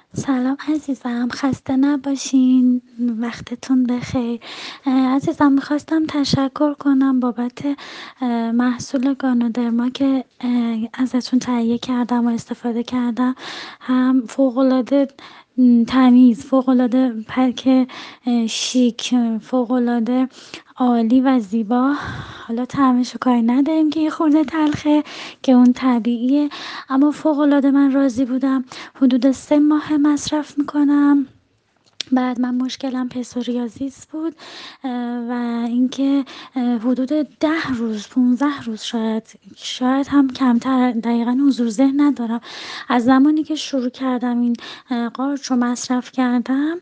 سلام عزیزم، خسته نباشین. وقتتون بخیر. عزیزم میخواستم تشکر کنم بابت محصول گانودرما که ازتون تهیه کردم و استفاده کردم. هم فوق‌العاده تمیز، فوق‌العاده پک شیک، فوق‌العاده عالی و زیبا. حالا طعمشو کاری نداریم که یه خورده تلخه که اون طبیعیه، اما فوق‌العاده من راضی بودم. حدود 3 ماه مصرف میکنم. بعد من مشکلم پسوریازیس بود و اینکه حدود 10 روز 15 روز شاید هم کمتر، دقیقا حضور ذهن ندارم، از زمانی که شروع کردم این قارچ رو مصرف کردم.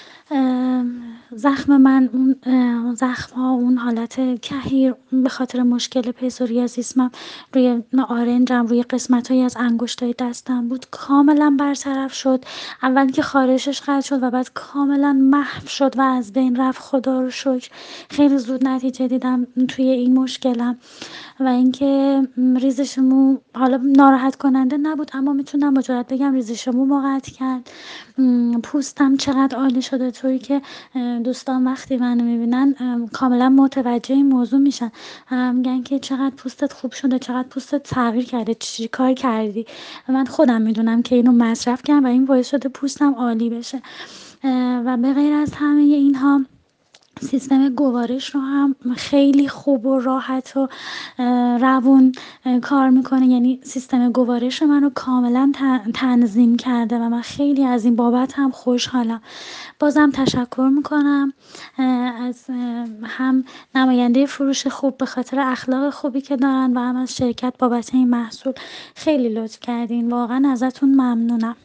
زخم من اون زخم ها، اون حالت کهیر به خاطر مشکل پسوریازیسمم روی آرنجم، روی قسمت هایی از انگشتای دستم بود، کاملا برطرف شد. اول که خارشش قطع شد و بعد کاملا محو شد و از بین رفت. خدا رو شکر خیلی زود نتیجه دیدم توی این مشکلم. و اینکه ریزش مو حالا ناراحت کننده نبود، اما میتونم با جرئت بگم ریزش مو قطع کرد. پوستم چقدر عالی شده، طوری که دوستان وقتی منو میبینن کاملا متوجه این موضوع میشن. میگن که چقدر پوستت خوب شده، چقدر پوستت تغییر کرده، چی کار کردی. و من خودم میدونم که اینو مصرف کردم و این باعث شده پوستم عالی بشه. و به غیر از همه اینها، سیستم گوارش رو هم خیلی خوب و راحت و روون کار میکنه. یعنی سیستم گوارش منو کاملا تنظیم کرده و من خیلی از این بابت هم خوشحالم. بازم تشکر میکنم از هم نماینده فروش خوب به خاطر اخلاق خوبی که دارن و هم از شرکت بابت این محصول. خیلی لطف کردین، واقعا ازتون ممنونم.